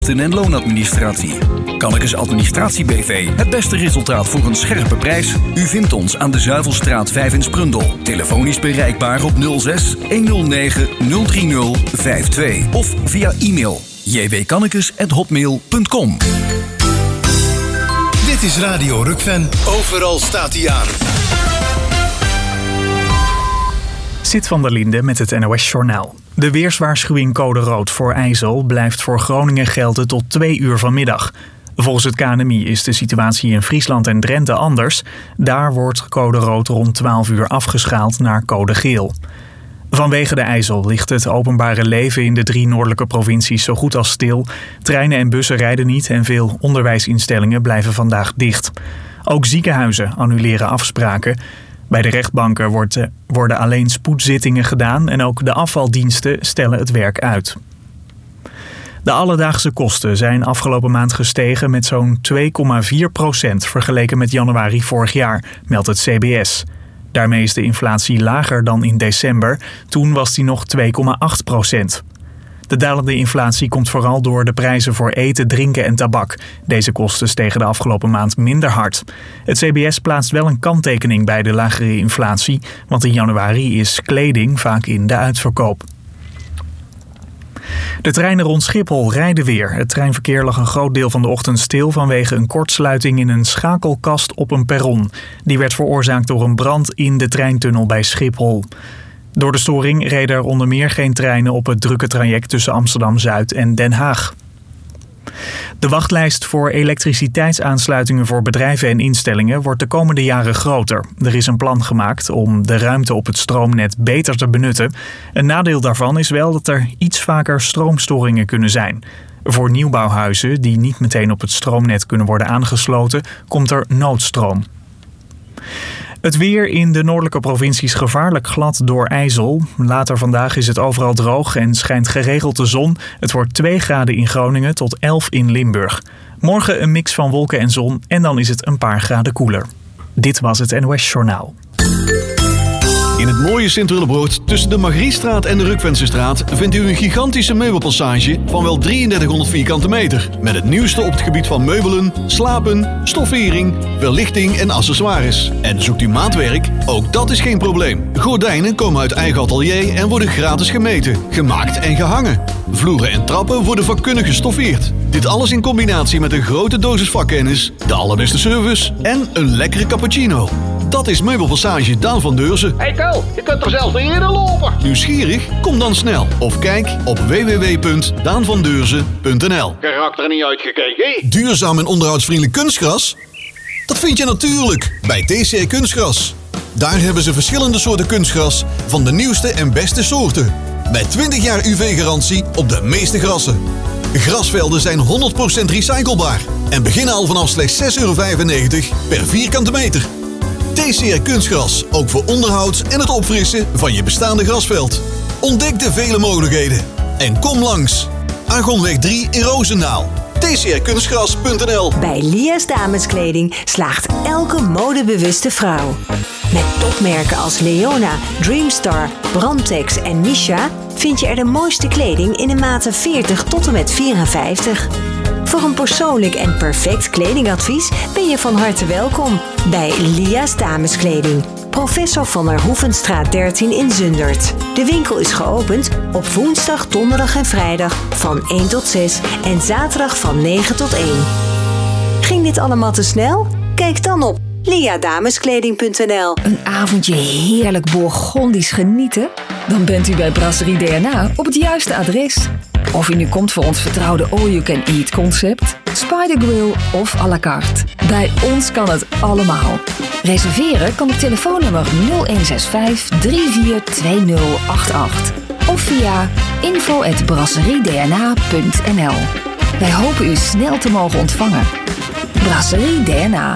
en loonadministratie. Kannekes Administratie BV. Het beste resultaat voor een scherpe prijs. U vindt ons aan de Zuivelstraat 5 in Sprundel. Telefonisch bereikbaar op 06 109 030 52 of via e-mail jwkannekes@hotmail.com. Dit is Radio Rukven. Overal staat hij aan. Sid van der Linde met het NOS-journaal. De weerswaarschuwing code rood voor IJssel blijft voor Groningen gelden tot 2 uur vanmiddag. Volgens het KNMI is de situatie in Friesland en Drenthe anders. Daar wordt code rood rond 12 uur afgeschaald naar code geel. Vanwege de IJssel ligt het openbare leven in de 3 noordelijke provincies zo goed als stil. Treinen en bussen rijden niet en veel onderwijsinstellingen blijven vandaag dicht. Ook ziekenhuizen annuleren afspraken. Bij de rechtbanken worden alleen spoedzittingen gedaan en ook de afvaldiensten stellen het werk uit. De alledaagse kosten zijn afgelopen maand gestegen met zo'n 2,4% vergeleken met januari vorig jaar, meldt het CBS. Daarmee is de inflatie lager dan in december, toen was die nog 2,8%. De dalende inflatie komt vooral door de prijzen voor eten, drinken en tabak. Deze kosten stegen de afgelopen maand minder hard. Het CBS plaatst wel een kanttekening bij de lagere inflatie, want in januari is kleding vaak in de uitverkoop. De treinen rond Schiphol rijden weer. Het treinverkeer lag een groot deel van de ochtend stil vanwege een kortsluiting in een schakelkast op een perron. Die werd veroorzaakt door een brand in de treintunnel bij Schiphol. Door de storing reden er onder meer geen treinen op het drukke traject tussen Amsterdam-Zuid en Den Haag. De wachtlijst voor elektriciteitsaansluitingen voor bedrijven en instellingen wordt de komende jaren groter. Er is een plan gemaakt om de ruimte op het stroomnet beter te benutten. Een nadeel daarvan is wel dat er iets vaker stroomstoringen kunnen zijn. Voor nieuwbouwhuizen die niet meteen op het stroomnet kunnen worden aangesloten, komt er noodstroom. Het weer in de noordelijke provincies gevaarlijk glad door IJssel. Later vandaag is het overal droog en schijnt geregeld de zon. Het wordt 2 graden in Groningen tot 11 in Limburg. Morgen een mix van wolken en zon en dan is het een paar graden koeler. Dit was het NOS Journaal. In het mooie Sint-Willebroord tussen de Margriestraat en de Rukvensestraat vindt u een gigantische meubelpassage van wel 3300 vierkante meter. Met het nieuwste op het gebied van meubelen, slapen, stoffering, verlichting en accessoires. En zoekt u maatwerk? Ook dat is geen probleem. Gordijnen komen uit eigen atelier en worden gratis gemeten, gemaakt en gehangen. Vloeren en trappen worden vakkundig gestoffeerd. Dit alles in combinatie met een grote dosis vakkennis, de allerbeste service en een lekkere cappuccino. Dat is Meubelpassage Daan van Deurzen. Hey Ko, je kunt er zelfs niet eerder lopen. Nieuwsgierig? Kom dan snel. Of kijk op www.daanvandeurzen.nl. Karakter niet uitgekeken. Duurzaam en onderhoudsvriendelijk kunstgras? Dat vind je natuurlijk bij TCR Kunstgras. Daar hebben ze verschillende soorten kunstgras van de nieuwste en beste soorten. Met 20 jaar UV-garantie op de meeste grassen. Grasvelden zijn 100% recyclebaar en beginnen al vanaf slechts €6,95 per vierkante meter. TCR Kunstgras, ook voor onderhoud en het opfrissen van je bestaande grasveld. Ontdek de vele mogelijkheden en kom langs. Argonweg 3 in Roosendaal. tcrkunstgras.nl. Bij Lia's Dameskleding slaagt elke modebewuste vrouw. Met topmerken als Leona, Dreamstar, Brandtex en Misha vind je er de mooiste kleding in de maten 40 tot en met 54. Voor een persoonlijk en perfect kledingadvies ben je van harte welkom bij Lia's Dameskleding. Professor van der Hoevenstraat 13 in Zundert. De winkel is geopend op woensdag, donderdag en vrijdag van 1 tot 6 en zaterdag van 9 tot 1. Ging dit allemaal te snel? Kijk dan op liadameskleding.nl. Een avondje heerlijk Bourgondisch genieten? Dan bent u bij Brasserie DNA op het juiste adres. Of u nu komt voor ons vertrouwde all-you-can-eat concept, Spider Grill of à la carte. Bij ons kan het allemaal. Reserveren kan op telefoonnummer 0165 342088 of via info@brasseriedna.nl. Wij hopen u snel te mogen ontvangen. Brasserie DNA.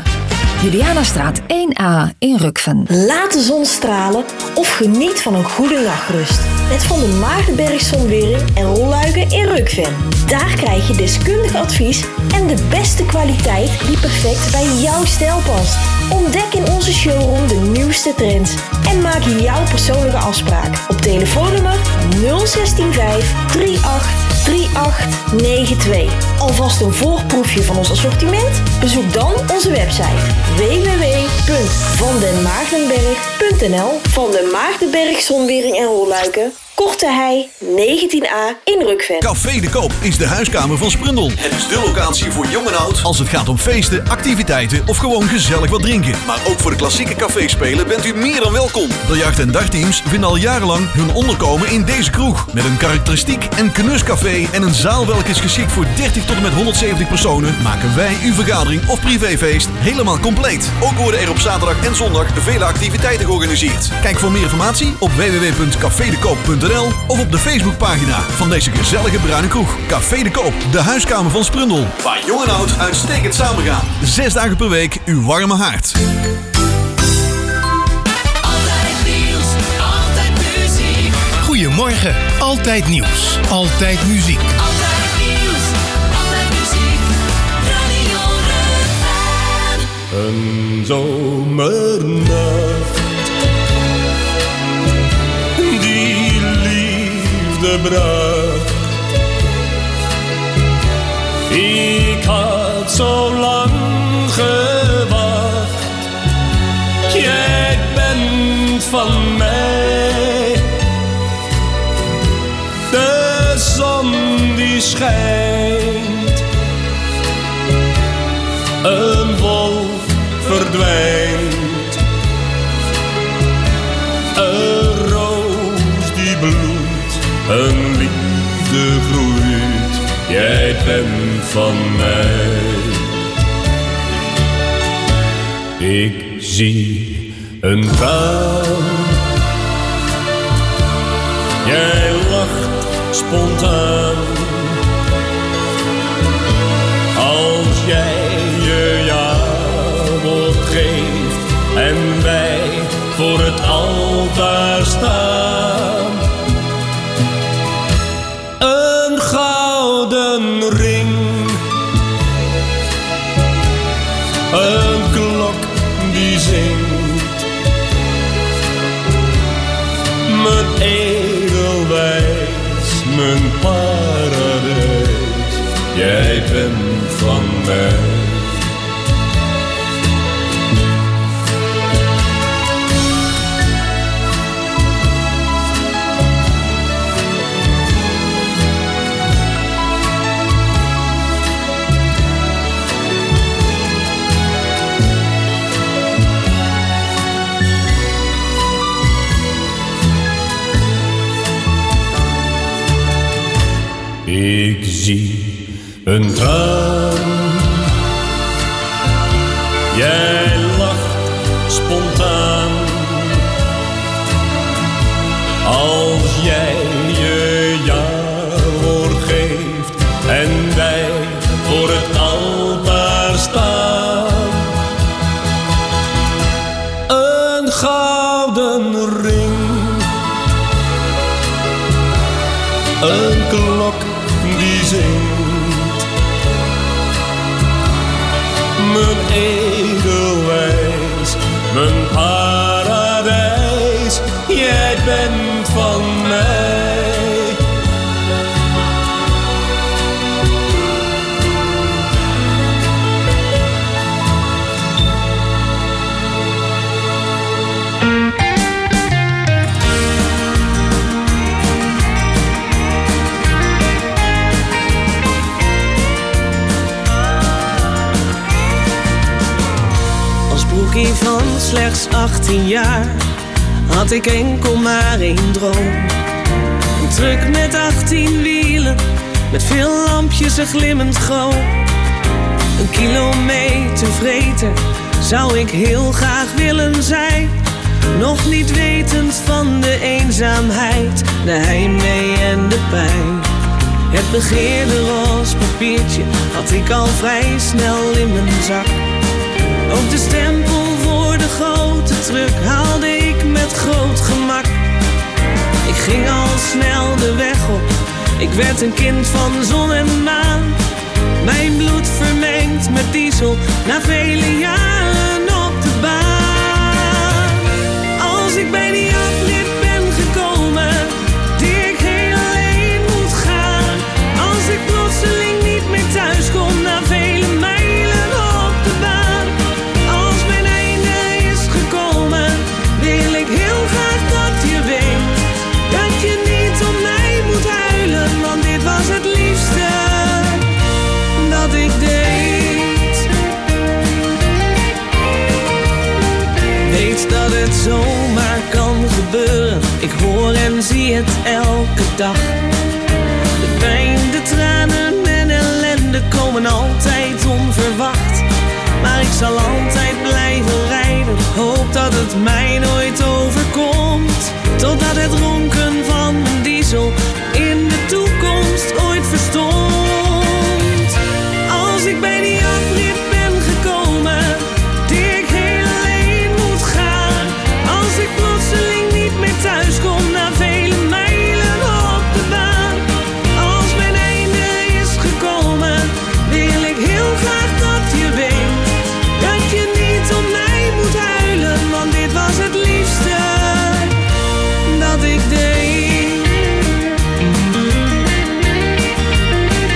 Julianastraat 1A in Rukven. Laat de zon stralen of geniet van een goede nachtrust. met Van der Maagdenberg Zonwering en rolluiken in Rukven. Daar krijg je deskundig advies en de beste kwaliteit die perfect bij jouw stijl past. Ontdek in onze showroom de nieuwste trends en maak jouw persoonlijke afspraak op telefoonnummer 0165 38 3892. Alvast een voorproefje van ons assortiment? Bezoek dan onze website www.vandenmaagdenberg.nl. Van den Maagdenberg Zonwering en rolluiken, Korte Hei 19A in Rukven. Café de Koop is de huiskamer van Sprundel. Het is de locatie voor jong en oud als het gaat om feesten, activiteiten of gewoon gezellig wat drinken. Maar ook voor de klassieke caféspelen bent u meer dan welkom. Biljart- en dartteams vinden al jarenlang hun onderkomen in deze kroeg. Met een karakteristiek en knuscafé en een zaal welke is geschikt voor 30 tot en met 170 personen, maken wij uw vergadering of privéfeest helemaal compleet. Ook worden er op zaterdag en zondag vele activiteiten georganiseerd. Kijk voor meer informatie op www.cafedekoop.nl of op de Facebookpagina van deze gezellige bruine kroeg. Café de Koop, de huiskamer van Sprundel. Waar jong en oud uitstekend samengaan. 6 dagen per week uw warme haard. Altijd nieuws, altijd muziek. Goedemorgen, altijd nieuws, altijd muziek. Altijd nieuws, altijd muziek. Radio Rukven. Een zomernacht die liefde bracht. Ik had zo lang gewacht. Jij bent van mij. De zon die schijnt. Een wolk verdwijnt. Een roos die bloeit. Een liefde groeit. Jij bent van mij. Ik zie een traan. Jij lacht spontaan. Als jij je ja-woord geeft en wij voor het altaar staan. Een gouden ring. Een klok die zingt. Mijn edelwijs, mijn paradijs. Jij bent van mij. Ik zie een traan. Jij lacht spontaan. Als jij je ja-woord geeft en wij voor het altaar staan. Een gouden ring. Een klok die zingt. Mijn edelwijs, mijn paradijs. Jij bent van mij. Broekie van slechts 18 jaar had ik enkel maar één droom. Een truck met 18 wielen, met veel lampjes en glimmend chroom. Een kilometer vreten zou ik heel graag willen zijn. Nog niet wetend van de eenzaamheid, de heimwee en de pijn. Het begeerde roze papiertje had ik al vrij snel in mijn zak. Ook de stempel voor de grote truck haalde ik met groot gemak. Ik ging al snel de weg op. Ik werd een kind van zon en maan. Mijn bloed vermengd met diesel na vele jaren op de baan. Als ik bij die afrit ben gekomen, die ik heel alleen moet gaan. Als ik plotseling niet meer thuis kom na vele mijlen op de baan. Als mijn einde is gekomen, wil ik heel graag dat je weet dat je niet om mij moet huilen, want dit was het liefste dat ik deed. Weet dat het zomaar kan gebeuren. Ik hoor en zie het elke dag. De pijn, de tranen en ellende komen altijd onverwacht. Maar ik zal altijd blijven rijden. Hoop dat het mij nooit overkomt. Totdat het ronken van mijn diesel in de toekomst ooit verstomt. Als ik bij die afrit ben gekomen, die ik heel alleen moet gaan. Als ik plotseling niet meer thuis kom na vele mijlen op de baan. Als mijn einde is gekomen, wil ik heel graag dat je weet dat je niet om mij moet huilen, want dit was het liefste dat ik deed.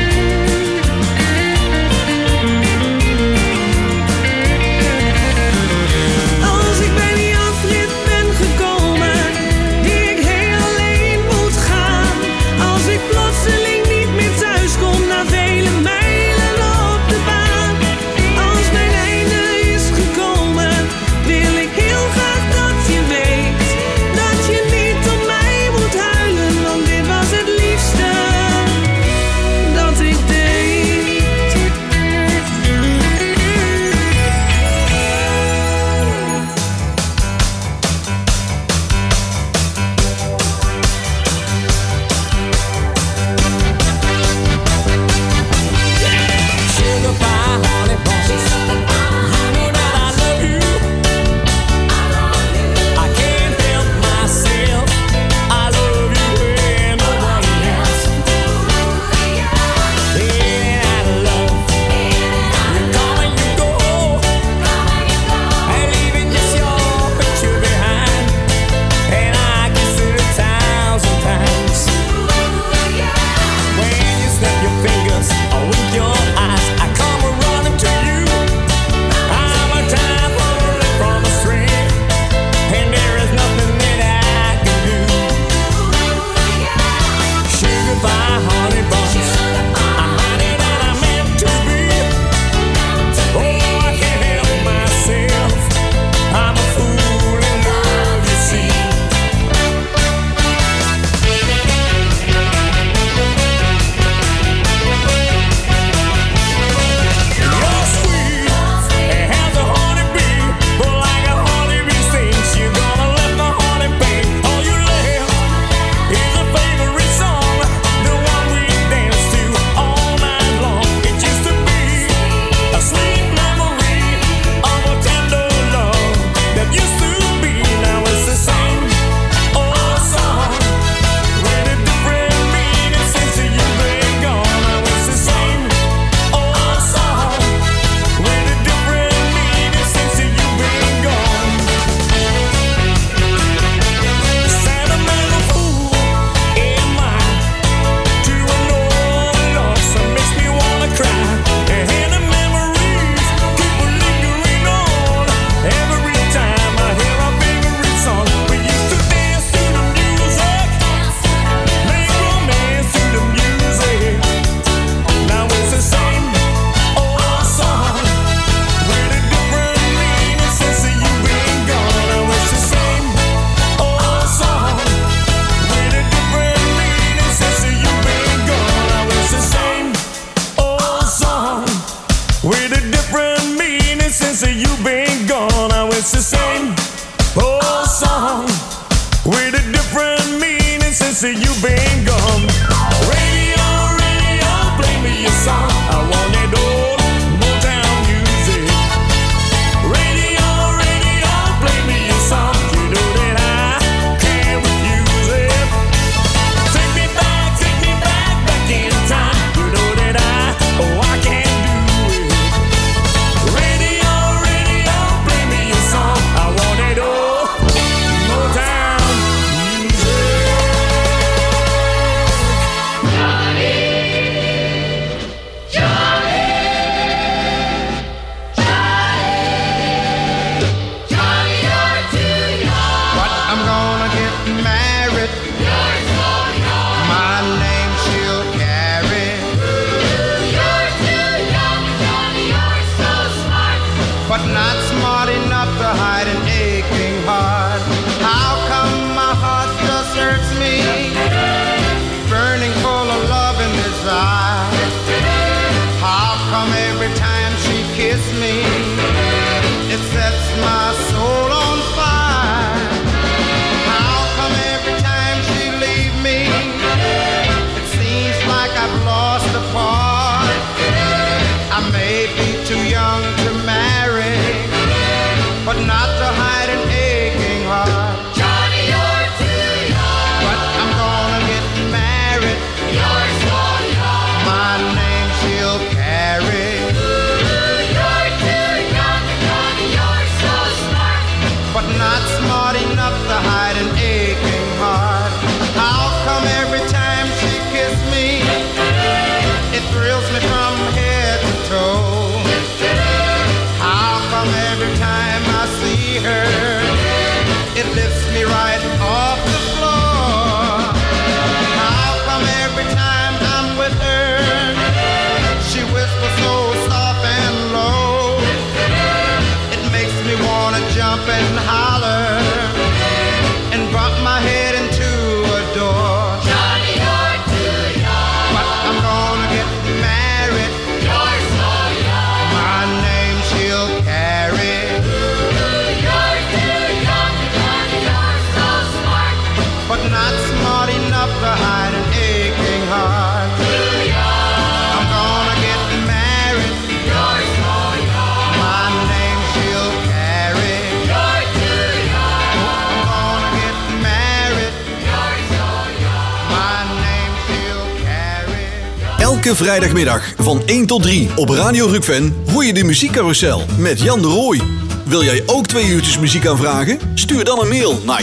come every time she kisses me? It sets my soul on fire. How come every time she leaves me? It seems like I've lost a part. I may be too young to marry, but not to hide an aching heart. Johnny, you're too young. But I'm gonna get married. You're so young. My name she'll carry. You're too young, Johnny, you're so smart. But not smart enough to hide an aching heart. How come every time she kisses me, it thrills me from head to toe? How come every time I see her, it lifts me right off the floor? How come every time I'm with her, she whispers so soft and low? It makes me wanna jump and holler and bump my head into a door. Johnny, you're too young. But I'm gonna get married. You're so young. My name she'll carry. You're too young, Johnny, you're so smart. But not smart enough to hide an aching heart. Too young. I'm gonna get married. You're so young. My name she'll carry. You're too young. I'm gonna get married. You're so young. My name she'll carry. Elke vrijdagmiddag van 1 tot 3 op Radio Rukven hoor je de muziekcarousel met Jan de Rooij. Wil jij ook 2 uurtjes muziek aanvragen? Stuur dan een mail naar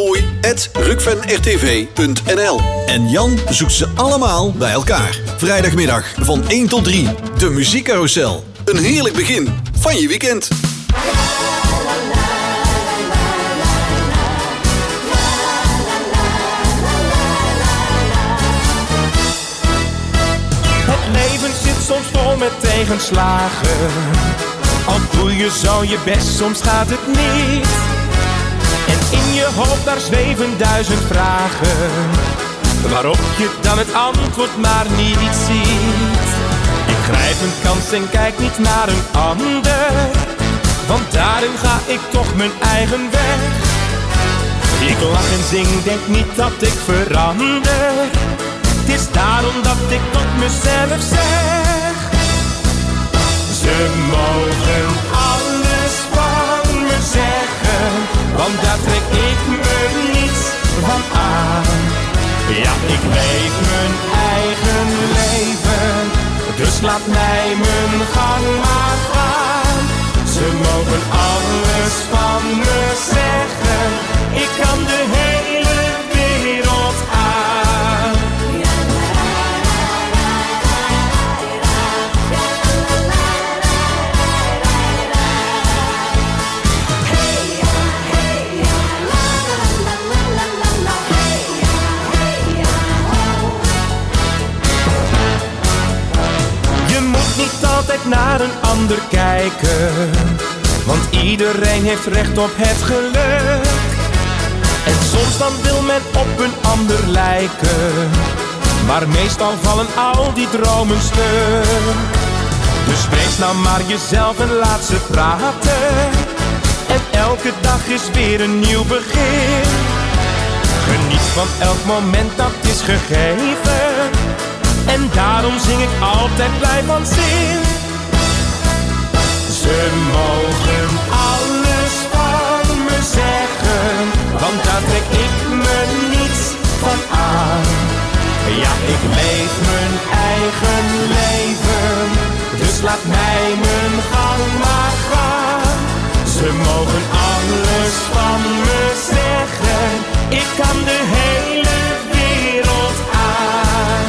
janderooij@rukvenrtv.nl. En Jan zoekt ze allemaal bij elkaar. Vrijdagmiddag van 1 tot 3. De muziekcarousel. Een heerlijk begin van je weekend. Het leven zit soms vol met tegenslagen. Al doe je zo je best, soms gaat het niet. En in je hoofd daar zweven 1000 vragen, waarop je dan het antwoord maar niet ziet. Ik grijp een kans en kijk niet naar een ander, want daarin ga ik toch mijn eigen weg. Ik lach en zing, denk niet dat ik verander. Het is daarom dat ik tot mezelf zeg: ze mogen alles van me zeggen, want daar trek ik me niets van aan. Ja, ik leef mijn eigen leven, dus laat mij mijn gang maar gaan. Ze mogen alles van me zeggen, ik kan de hele wereld aan. Je moet niet altijd naar een ander kijken, want iedereen heeft recht op het geluk. En soms dan wil men op een ander lijken, maar meestal vallen al die dromen stuk. Dus wees nou maar jezelf en laat ze praten. En elke dag is weer een nieuw begin. Geniet van elk moment dat is gegeven. En daarom zing ik altijd blij van zin. Ze mogen alles van me zeggen, want daar trek ik me niets van aan. Ja, ik leef mijn eigen leven, dus laat mij mijn gang maar gaan. Ze mogen alles van me zeggen, ik kan de hele wereld aan.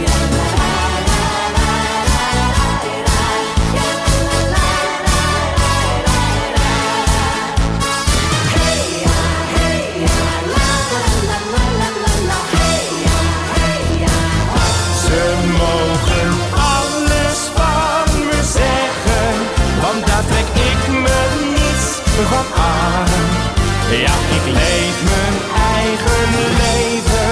Ze mogen alles van me zeggen, want daar trek ik me niets van aan. Ja, ik leef mijn eigen leven,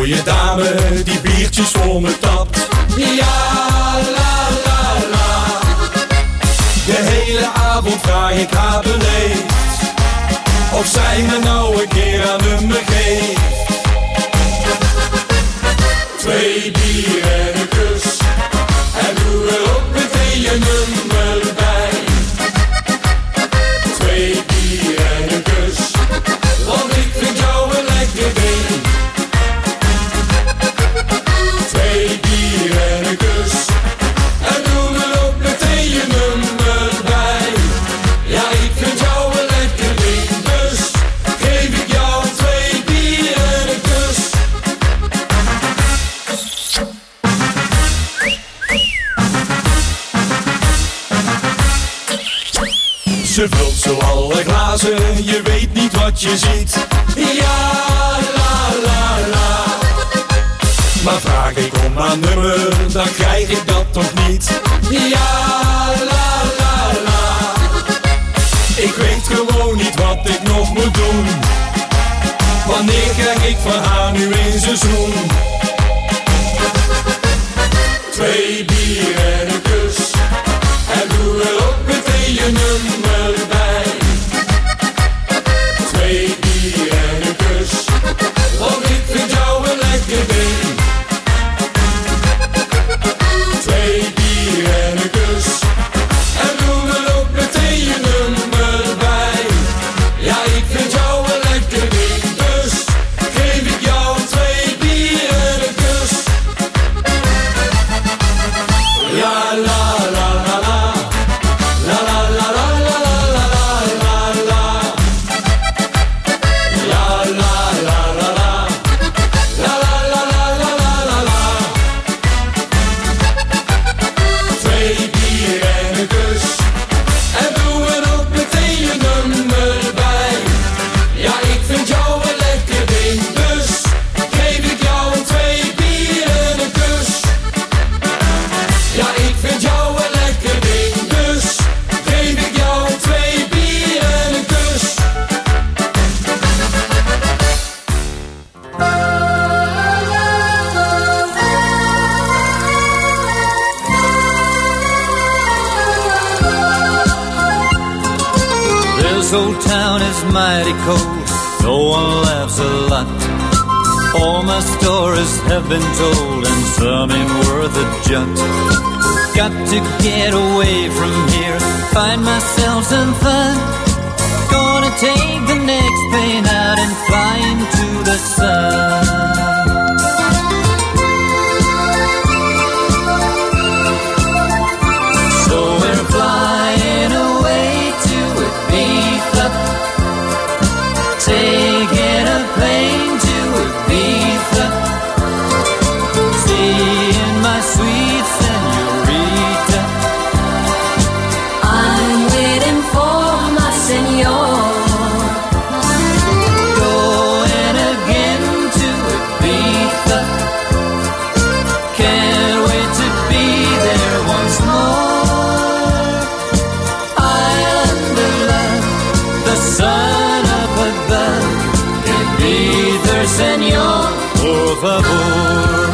mooie dame die biertjes voor me tapt. Ja, la la la. De hele avond vraag ik haar beleefd of zij me nou een keer aan nummer geeft. 2 bier en een kus en doe er ook meteen een nummer bij. 2 bier en een kus, want ik vind jou een lekker ding. 2 bier en een kus en doe er ook meteen je nummer bij. Ja, ik vind jou een lekker ding, dus geef ik jou 2 bier en een kus. Ze vult zo alle glazen, je weet niet wat je ziet. Ja, la la la. Maar vraag ik om haar nummer, dan krijg ik dat toch niet. Ja, la la la. Ik weet gewoon niet wat ik nog moet doen. Wanneer krijg ik van haar nu eens een zoen? 2 bier en een kus en doe er ook meteen je nummer bij. 2 bier en een kus, want ik vind jou een lekker ding. 2 bier en een kus en doe er ook meteen je nummer bij. Ja, ik vind jou een lekker ding, dus geef ik jou 2 bier en een kus. Ja, la la la la. La la la la la la la la la. Ja, la la la la. La la la la la la la. 2 bier en een kus en doe er ook meteen je nummer bij. Ja, ik vind jou een lekker ding, dus geef ik jou 2 bier en een kus. Ja, ik vind jou een lekker ding, dus geef ik jou 2 bier en een kus. This old town is mighty cold, no one laughs a lot. All my stories have been told and some ain't worth a jot. Got to get away from here, find myself some fun. Gonna take the next plane out and fly into the sun. So we're flying away to Ibiza, taking a plane to Ibiza, seeing my sweet señorita. I'm waiting for my senor. Going again to Ibiza, can't wait to be there once more. Island of love, the sun up above, Ibiza, señor, por favor.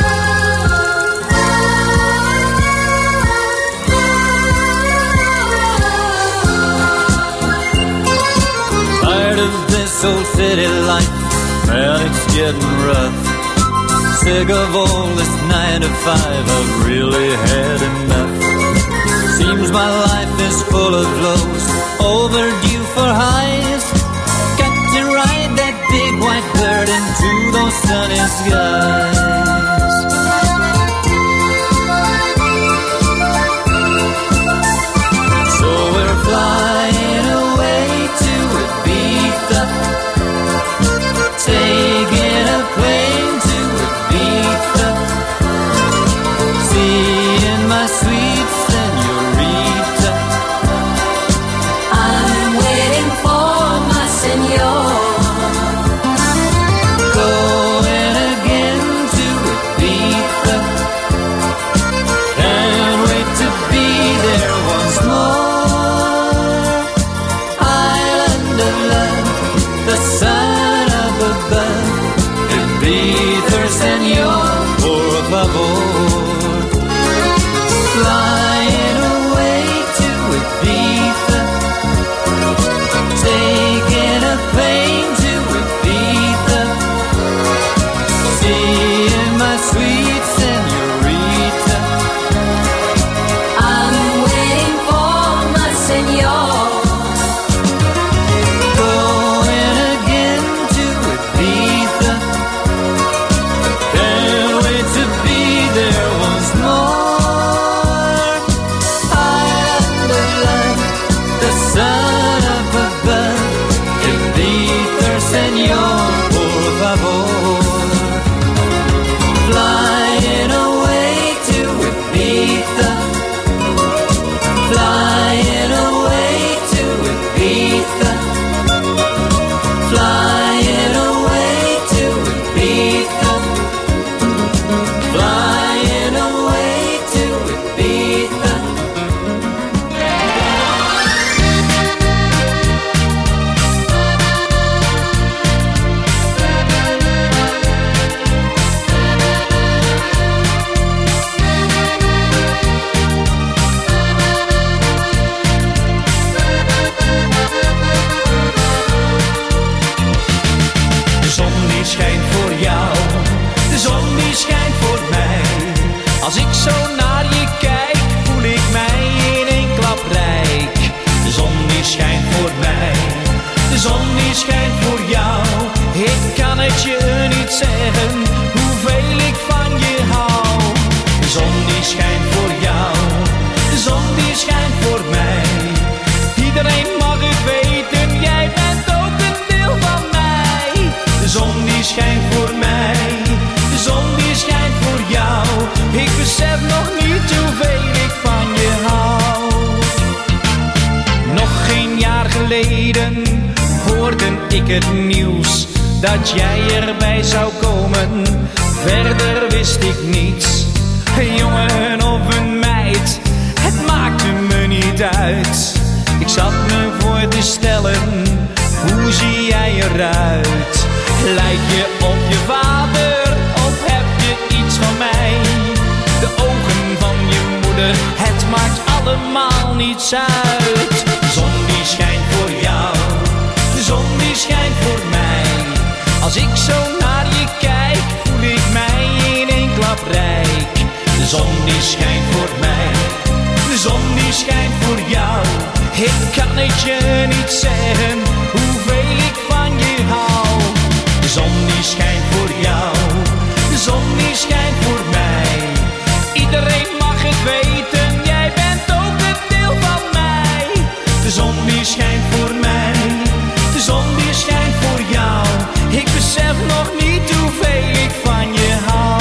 Tired of this old city life, man, it's getting rough. Sick of all this 9 to 5, I've really had enough. Seems my life is full of lows, overdue for highs. Got to ride that big white bird into those sunny skies. So we're flying away to Ibiza, taking a plane to Ibiza, seeing my sweet señorita. I'm waiting for my Señor, por favor. Flying away to Ibiza, taking a plane to Ibiza, seeing my sweet señorita. I'm waiting for my Señor. Going again to Ibiza, can't wait to be there once more. Under the sun up above, Ibiza, Señor, por favor. Flying away to Ibiza, flying away to Ibiza, flying away to Ibiza, flying away to Ibiza. De zon die schijnt voor jou, de zon die schijnt voor mij. Als ik zo naar je kijk, voel ik mij in één klap rijk. De zon die schijnt voor mij, de zon die schijnt voor jou. Ik kan het je niet zeggen, hoeveel ik van je hou. De zon die schijnt voor jou, de zon die schijnt voor mij. Iedereen mag het weten, jij bent ook een deel van mij. De zon die schijnt voor mij, de zon die schijnt voor jou. Ik besef nog niet hoeveel ik van je hou. Nog geen jaar geleden hoorde ik het nieuws dat jij erbij zou komen. Verder wist ik niets, een jongen of een meid, het maakte me niet uit. Ik zat me voor te stellen, hoe zie jij eruit? Lijk je op je vader of heb je iets van mij? De ogen van je moeder, het maakt allemaal niets uit. De zon die schijnt voor jou, de zon die schijnt voor mij. Als ik zo naar je kijk, voel ik mij in één klap rijk. De zon die schijnt voor mij, de zon die schijnt voor jou. Ik kan het je niet zeggen, hoeveel ik van je hou. De zon die schijnt voor jou, de zon die schijnt voor mij. Iedereen mag het weten, jij bent ook een deel van mij. De zon die schijnt voor mij, de zon die schijnt voor jou. Ik besef nog niet hoeveel ik van je hou.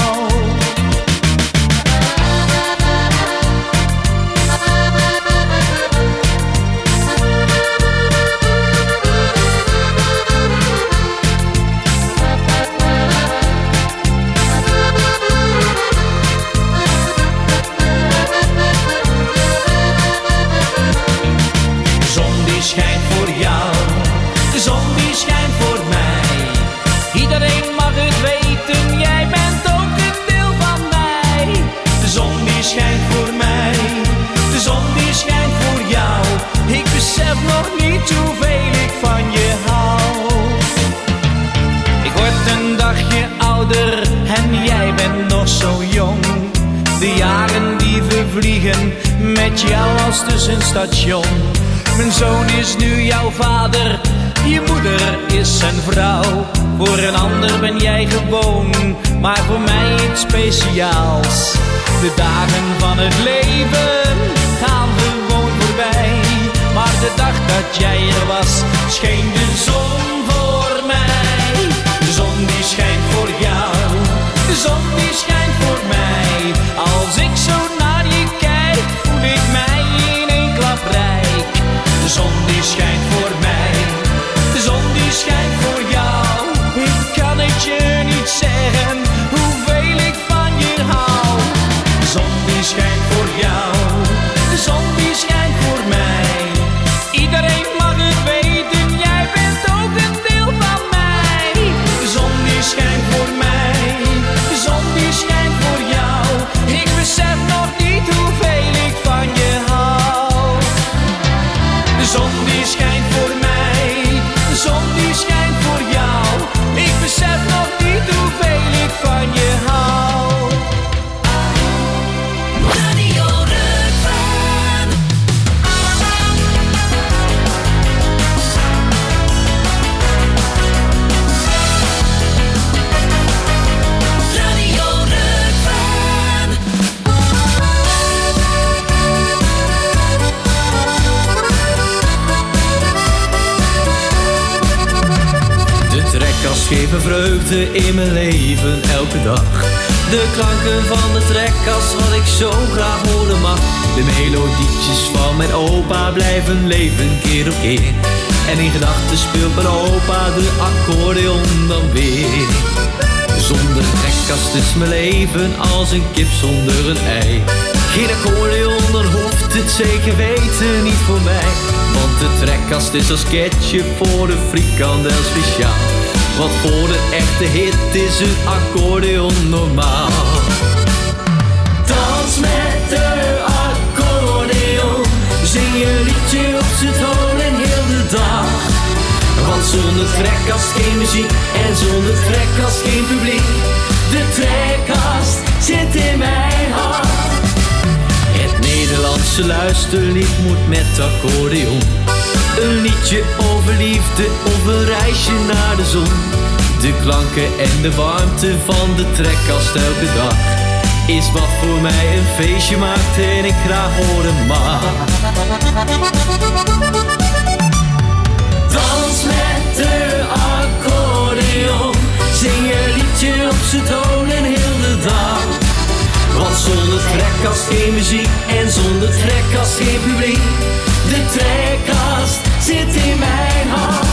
vliegen met jou als tussenstation. Mijn zoon is nu jouw vader, je moeder is zijn vrouw. Voor een ander ben jij gewoon, maar voor mij iets speciaals. De dagen van het leven gaan gewoon voorbij, maar de dag dat jij er was, scheen de zon voor mij. De zon die schijnt voor jou, de zon die schijnt voor mij. Als ik zo naar je kijk, voel ik mij in één klap rijk. De zon die schijnt voor mij, de zon die schijnt voor jou. Ik kan het je niet zeggen, hoeveel ik van je hou. De zon die schijnt voor jou, de zon die schijnt voor mij. Iedereen mag het weten, jij bent ook een deel van mij. De zon die schijnt voor mij, de geven vreugde in mijn leven elke dag. De klanken van de trekkast wat ik zo graag horen mag. De melodietjes van mijn opa blijven leven keer op keer. En in gedachten speelt mijn opa de accordeon dan weer. Zonder trekkast is mijn leven als een kip zonder een ei. Geen accordeon, dan hoeft het zeker weten niet voor mij. Want de trekkast is als ketchup voor de frikandel speciaal. Want voor de echte hit is een accordeon normaal. Dans met de accordeon, zing je liedje op z'n toon en heel de dag. Want zonder trekkast geen muziek en zonder trekkast geen publiek. De trekkast zit in mijn hart. Het Nederlandse luisterlied moet met accordeon. Een liedje over liefde of een reisje naar de zon. De klanken en de warmte van de trekkast elke dag is wat voor mij een feestje maakt en ik graag horen mag. Dans met de accordeon, zing je liedje op z'n toon en heel de dag. Want zonder trekkast geen muziek en zonder trekkast geen publiek. De trekkast zit in mijn hart.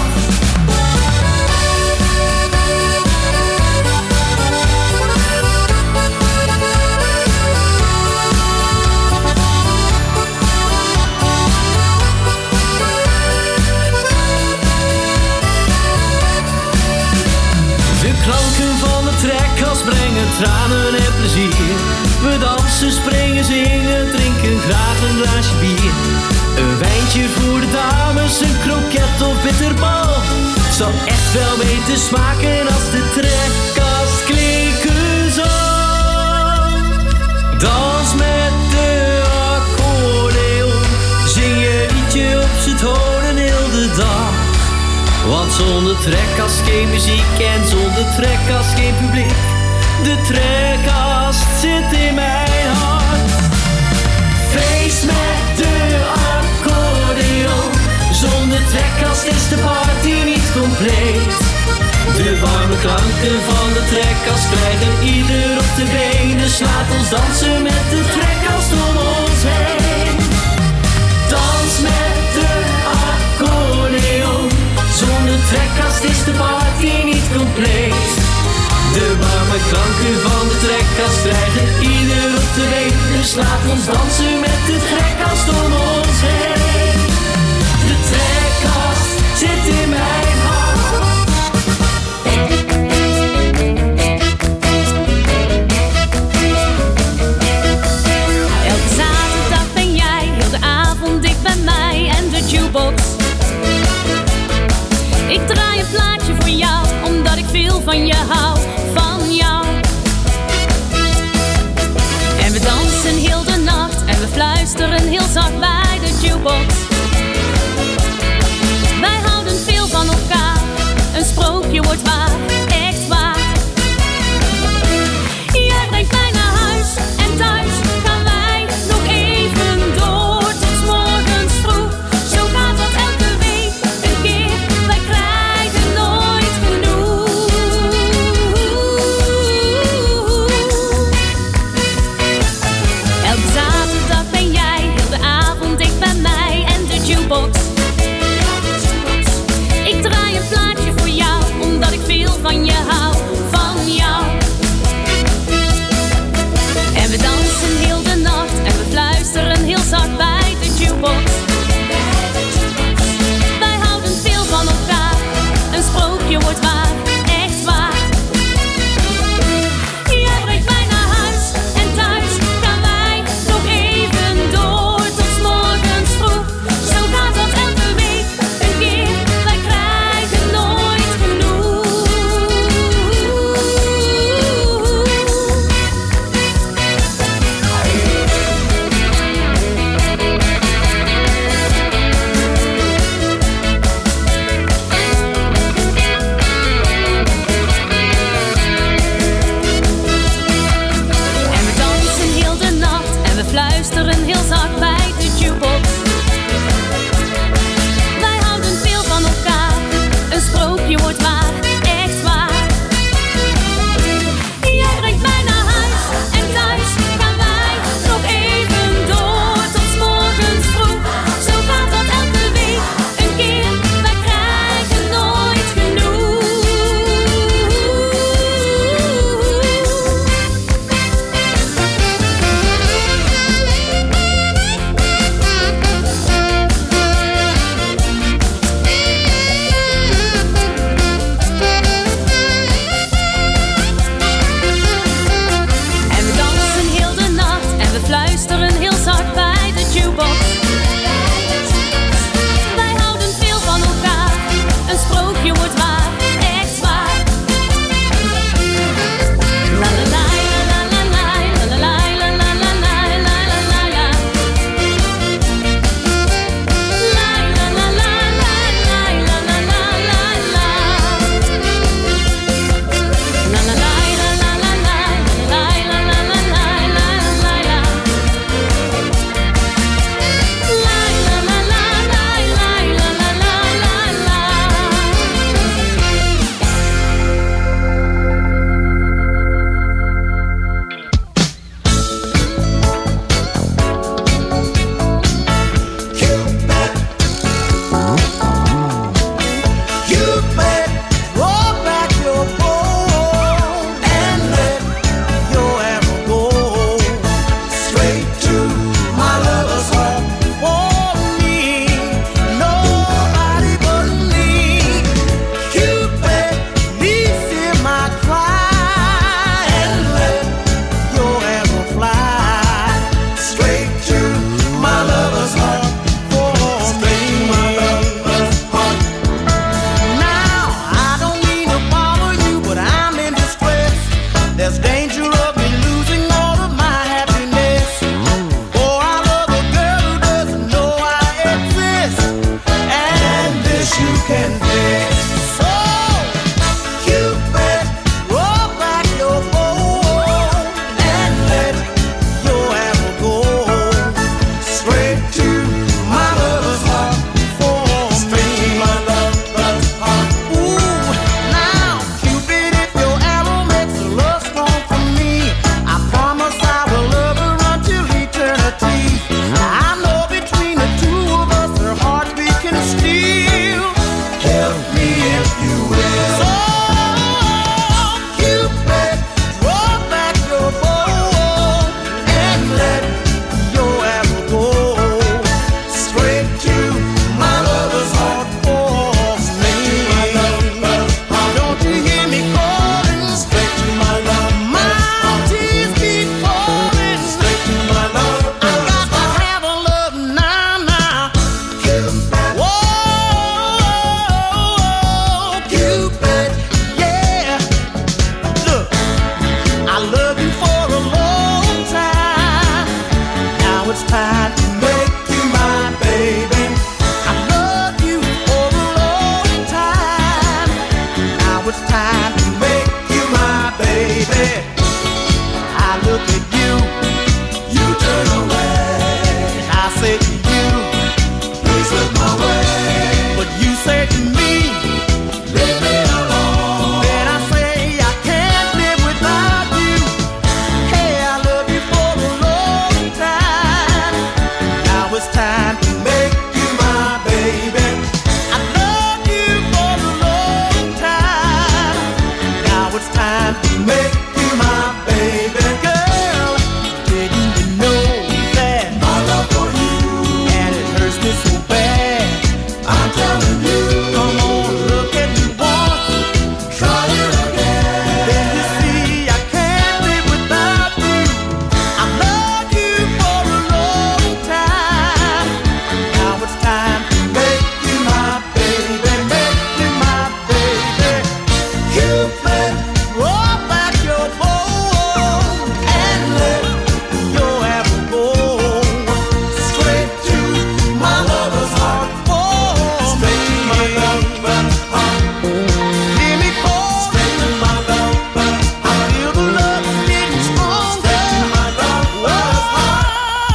De klanken van de trekkast brengen tranen en plezier. We dansen, springen, zingen, drinken graag een glaasje bier. Een wijntje voor de dames, een kroket of bitterbal. Zal echt wel weten smaken als de trekkast klinken zal. Dans met de accordeon, zing je liedje op z'n toon en heel de dag. Want zonder trekkast geen muziek en zonder trekkast geen publiek. De trekkast zit in mijn hart. Feest met de accordeon. Zonder trekkast is de party niet compleet. De warme klanken van de trekkast krijgen ieder op de benen. Slaat ons dansen met de trekkast om ons heen. Dans met de accordeon. Zonder trekkast is de party niet compleet. De warme klanken van de trekkast krijgen ieder op de been. Dus laat ons dansen met de trekkast om ons heen. De trekkast zit in mijn hart. Elke zaterdag ben jij heel de avond dicht bij mij en de jukebox. Ik draai een plaatje voor jou, omdat ik veel van je hou, van jou. En we dansen heel de nacht en we fluisteren heel zacht bij de jukebox. Wij houden veel van elkaar, een sprookje wordt waar, echt waar. Jij brengt mij naar huis en thuis gaan wij nog even door tot 's morgens vroeg. Zo gaat dat elke week een keer, wij krijgen nooit genoeg. Elke zaterdag ben jij heel de avond dicht bij mij en de jukebox. Ik draai een plaatje voor jou, omdat ik veel van baby, I look at you, you turn away. And I say to you, please look my way. But you say to me, leave me alone. Then I say I can't live without you. Hey, I love you for a long time. Now it's time to make you my baby. I love you for a long time. Now it's time to make you my baby. Girl, didn't you know that my love for you, and it hurts me so bad, I'm telling you. Come on, look at me once, try it again. Then you see I can't live without you. I love you for a long time. Now it's time to make you my baby, make you my baby. Cupid, roll back your bow and let your arrow go straight to my lover's heart. Oh, straight to my lover's heart. Hear me call, straight to my lover's heart. I feel the love getting stronger. Straight to my lover's heart.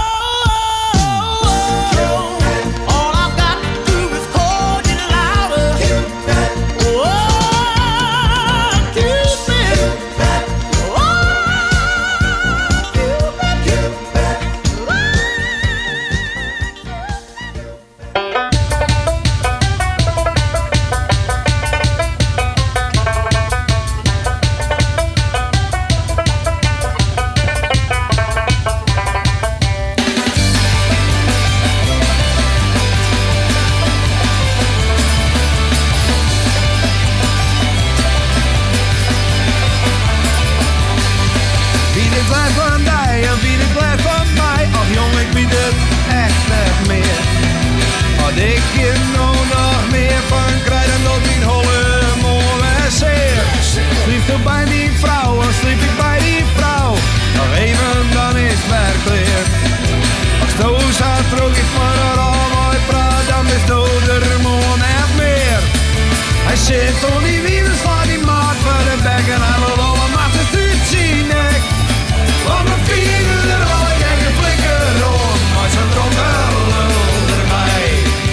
All I've got to do is call you louder. Cupid, oh, Cupid, oh, Cupid, Wie dit blij van mij en wie dit blij van mij. Ach jong, ik weet het echt niet meer. Had ik je nou nog meer van krijgen dat die holle molen zeer. Sliep er bij die vrouw, en sliep ik bij die vrouw. Nog even, dan is het werk leer. Als Toos had trok ik maar er al mooi praat, dan is doder moon echt meer. Hij zit op die wielen, slaat die maat voor de bek en hij wil alle macht het zien, ik. Want mijn vieren er al, ik heb een flikker rond, maar ze dronken lul erbij.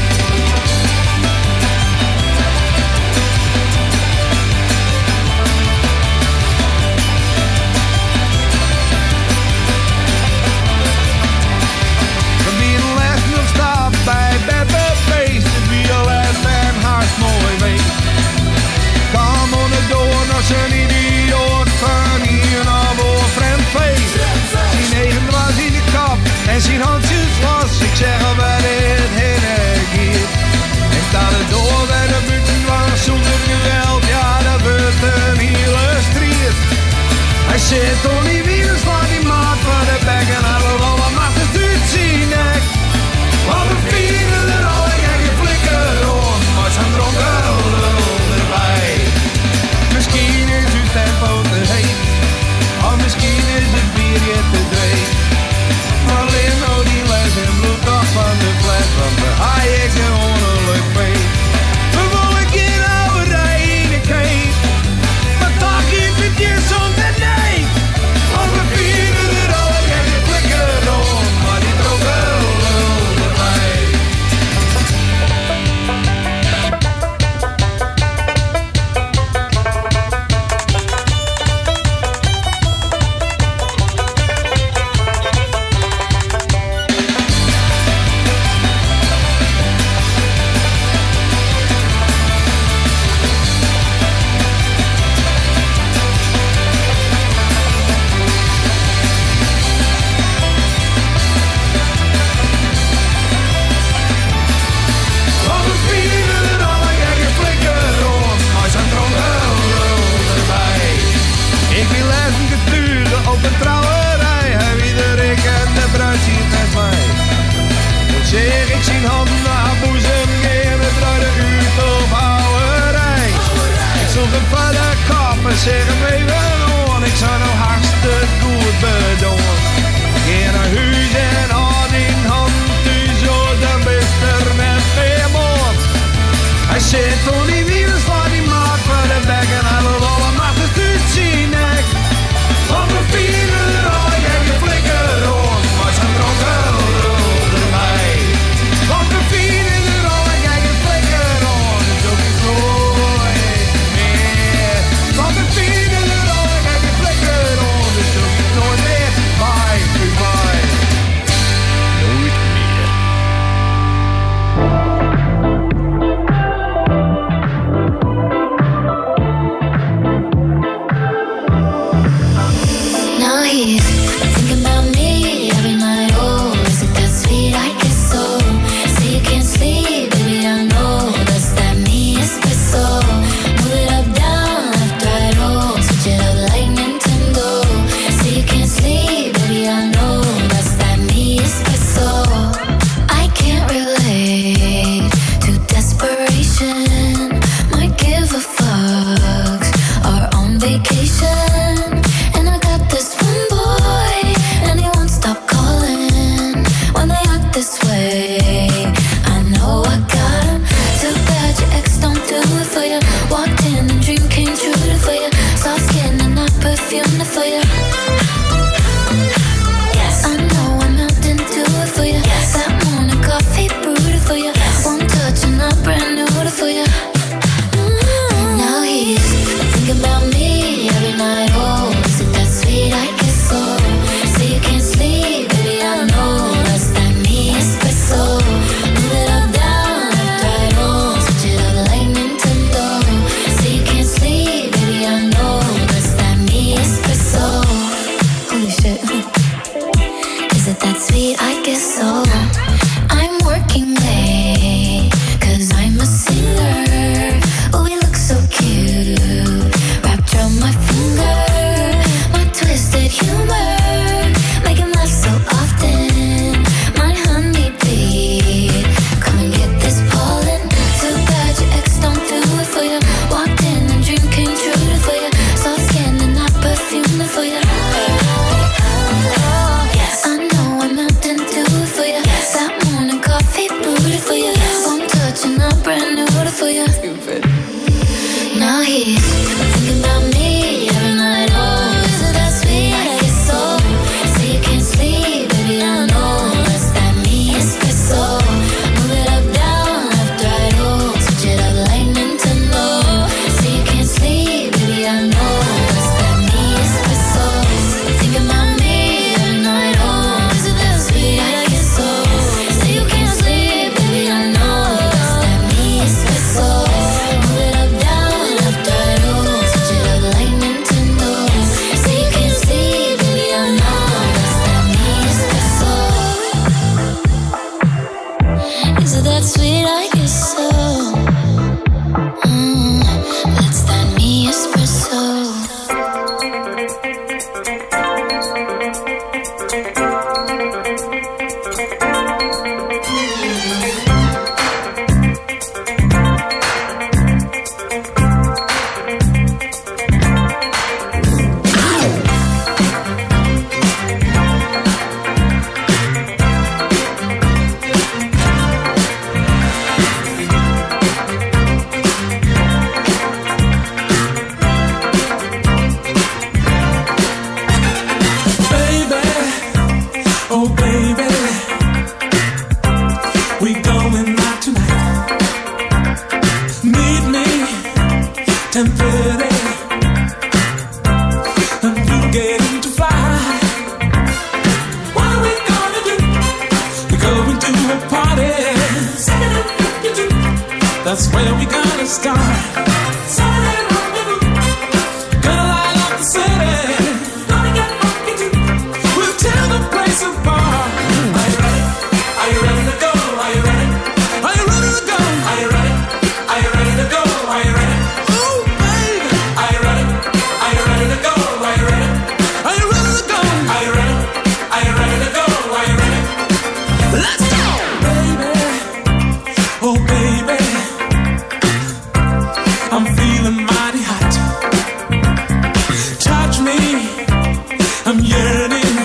De wielenles nog staat bij Beppe Beest, de wielenles en hart mooi weet. Kom on de door als een idioot van hier naar voor vreemd feest. Zijn eigen was in de kap en zijn handjes los. Ik zeg al bij dit energie. En dat het door bij de buiten was zonder geweld. Ja, dat wordt een hele strijd. Hij zit op die wielen, slaat die maat van de bek en hij wil alle macht het zien, ik. Want we vieren er al, ik heb je flikker om, maar zijn dronken lul erbij. Misschien is uw tempo te heet, of misschien is het bierje te dreef. Maar alleen nou die les en bloed toch van de fles, want we haai ik een ongeluk mee. We willen geen oude in de keet, maar toch is het je zonder nee. vacation, and I got this one boy, and he won't stop calling when they act this way. I know I got him. Too bad your ex don't do it for you. Walked in and dream came true for you. Soft skin and not perfume for you. Yes, I know I'm Mountain Dew for you. Yes, that morning coffee brewed for you. Yes, one touch and I'm brand new for you. Now he's thinking about me every night. Oh, is it that sweet? I guess so. Say you can't sleep, baby, I know that's that me espresso. Move it up, down, left, right, oh, switch it up like Nintendo. Say you can't sleep, baby, I know that's that me espresso. Holy shit. Is it that sweet? I guess so. I'm working late, 'cause I'm a singer. Oh, we look so cute, wrapped around my finger. My twisted humor, make him laugh so often. My honeybee, come and get this pollen. Too bad your ex don't do it for you. Walked in and dream came true for you. Soft skin and not perfume for you. Yes, I know I'm Mountain Dew for you. Yes, that morning coffee brewed for you. One touch and I'm brand new for you. Now he's thinking about me every night. Oh, is it that sweet? I guess so. Say you can't sleep, baby, I know that's that me espresso. Move it up, down, left, right, oh, switch it up like Nintendo. Say you can't sleep, baby, I know that's that me espresso. Thinking about me every night. Oh, is it that sweet? I guess so. Say you can't sleep, baby, I know that's that me espresso. Move it up, down, left, right, oh, switch it up like Nintendo. Say you can't sleep, baby, I know that's that me espresso. Is it that sweet? I guess so. That's that me espresso. Baby, oh baby, we going out tonight. Meet me 10:30, and you get into fly. What are we gonna do? We're going to a party. That's where we gonna start. Gonna light up the city. We'll tear the place apart. Are you ready? Are you ready to go? Are you ready? Are you ready to go? Are you ready? Are you ready to go? Are you ready? Oh, baby. Are you ready? Are you ready to go? Are you ready? Are you ready to go? Are you ready? Are you ready to go? Are you ready? Let's go, baby. Oh, baby. I'm feeling mighty hot. Touch me, I'm yearning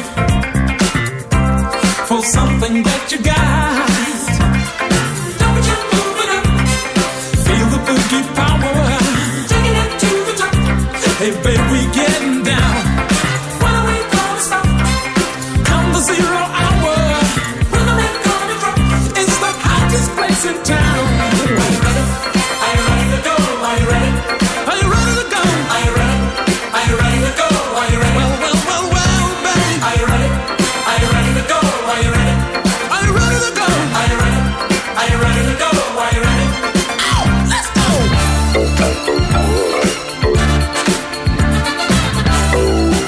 for something that you got. Don't you move it up, feel the boogie power, taking it to the top. Hey babe, we getting down. When are we gonna stop? Come the 0 hour. When are we gonna drop? It's the hottest place in town. Are you ready? Are you ready to go? Are you ready? Are you ready to go? Are you ready? Are you ready to go? Are you ready? Well, baby. Are you ready? Are you ready to go? Are you ready? Are you ready to go? Are you ready? Are you ready to go? Are you ready? Ow! Let's go!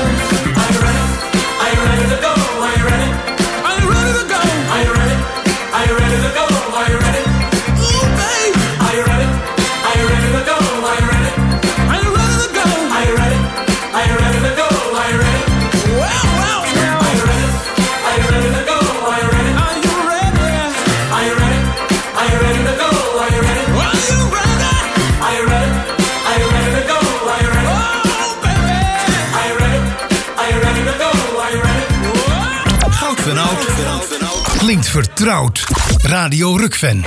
Are you ready? Are you ready to go? Are you ready? Are you ready to go? Are you ready? Are you ready to go? Are you ready? Ooh, babe. Are you ready? Are you ready to go? Are you ready? Are you ready to go? Are you ready? Are you ready to go? Are you ready? Well, well, well. Are you ready? Are you ready to go? Are you ready? Are you ready? Are you ready? Are you ready to go? Are you ready? Are you ready? Are you ready? Are you ready to go? Are you ready? Oh, baby. Are you ready? Are you ready to go? Are you ready? Goud van oud. Klinkt vertrouwd. Radio Rukven.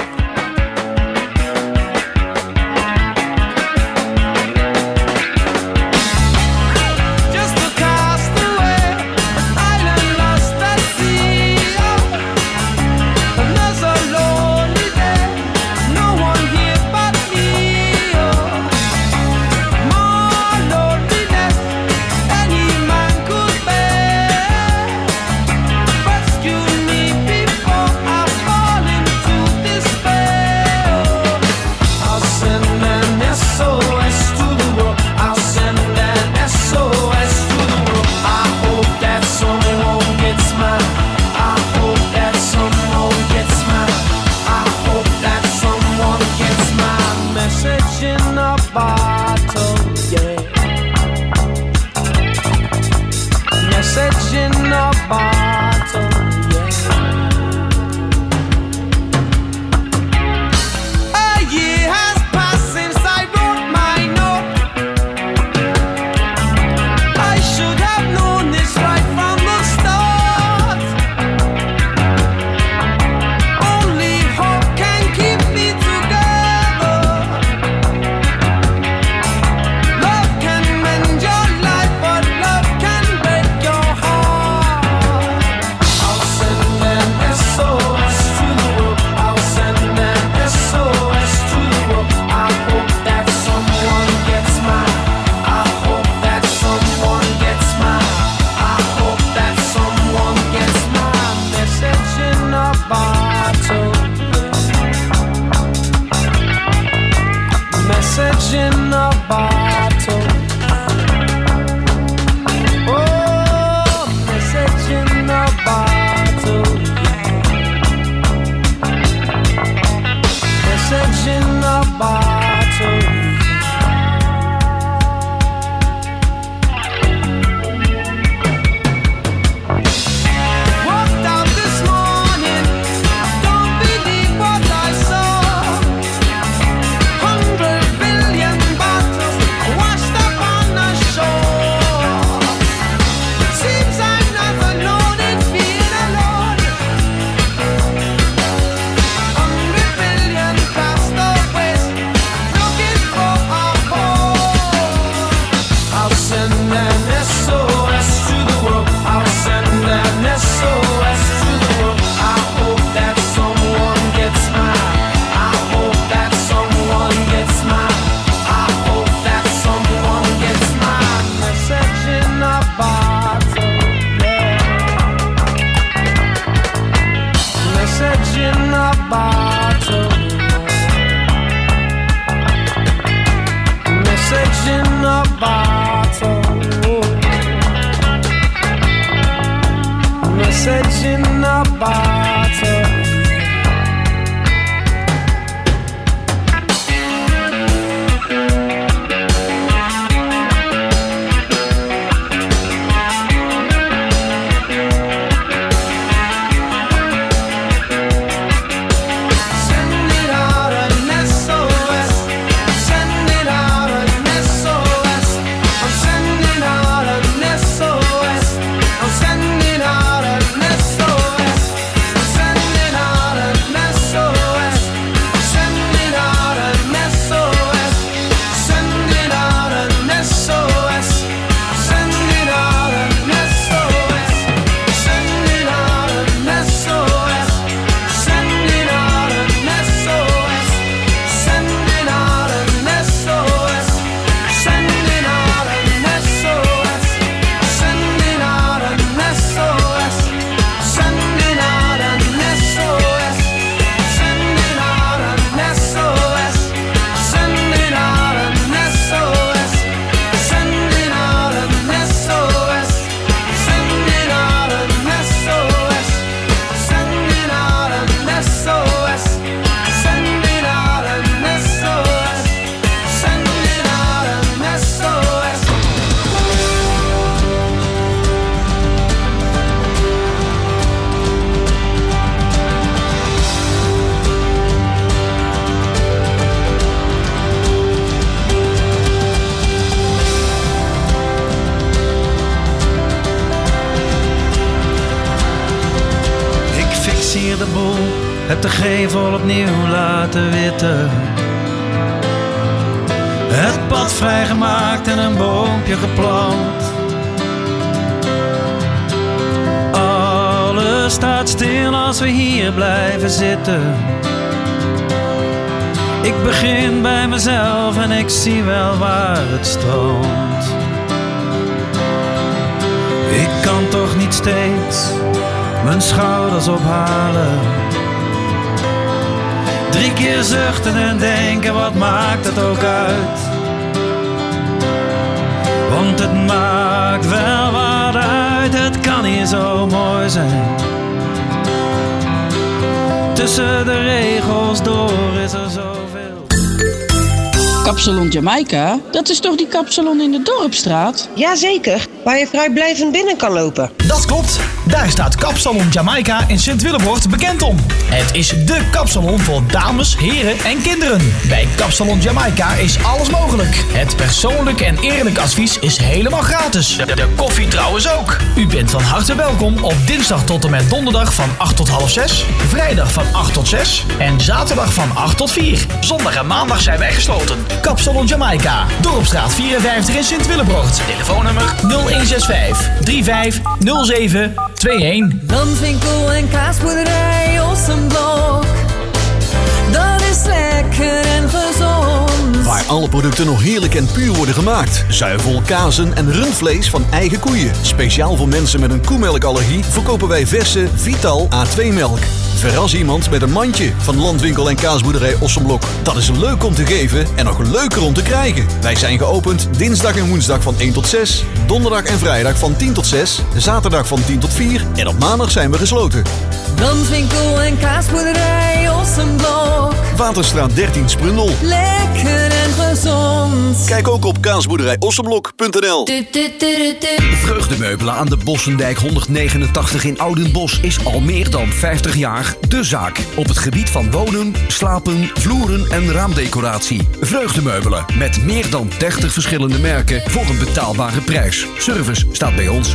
Rescue me before I fall into despair. de boel, heb de gevel opnieuw laten witten. Het pad vrijgemaakt en een boompje geplant. Alles staat stil als we hier blijven zitten. Ik begin bij mezelf en ik zie wel waar het stroomt. Ik kan toch niet steeds mijn schouders ophalen. 3 keer zuchten en denken, wat maakt het ook uit? Want het maakt wel wat uit, het kan hier zo mooi zijn. Tussen de regels door is er zoveel. Kapsalon Jamaica, dat is toch die kapsalon in de Dorpstraat? Jazeker, waar je vrijblijvend binnen kan lopen. Dat klopt, daar staat Kapsalon Jamaica in Sint-Willebroort bekend om. Het is dé kapsalon voor dames, heren en kinderen. Bij Kapsalon Jamaica is alles mogelijk. Het persoonlijk en eerlijk advies is helemaal gratis. De koffie trouwens ook. U bent van harte welkom op dinsdag tot en met donderdag van 8 tot half 6, vrijdag van 8 tot 6 en zaterdag van 8 tot 4. Zondag en maandag zijn wij gesloten. Kapsalon Jamaica, Dorpstraat 54 in Sint-Willebroort. Telefoonnummer 0165 3507 21. Landwinkel en kaasboerderij Ossenblok. Dat is lekker en gezond. Waar alle producten nog heerlijk en puur worden gemaakt. Zuivel, kazen en rundvlees van eigen koeien. Speciaal voor mensen met een koemelkallergie verkopen wij verse Vital A2-melk. Verras iemand met een mandje van Landwinkel en kaasboerderij Ossenblok. Dat is leuk om te geven en nog leuker om te krijgen. Wij zijn geopend dinsdag en woensdag van 1 tot 6, donderdag en vrijdag van 10 tot 6, zaterdag van 10 tot 4 en op maandag zijn we gesloten. Landwinkel en kaasboerderij Ossenblok. Waterstraat 13 Sprundel. Lekker en gezond. Kijk ook op kaasboerderijossenblok.nl. Vreugdemeubelen aan de Bossendijk 189 in Oudenbosch is al meer dan 50 jaar de zaak. Op het gebied van wonen, slapen, vloeren en raamdecoratie. Vreugdemeubelen met meer dan 30 verschillende merken voor een betaalbare prijs. Service staat bij ons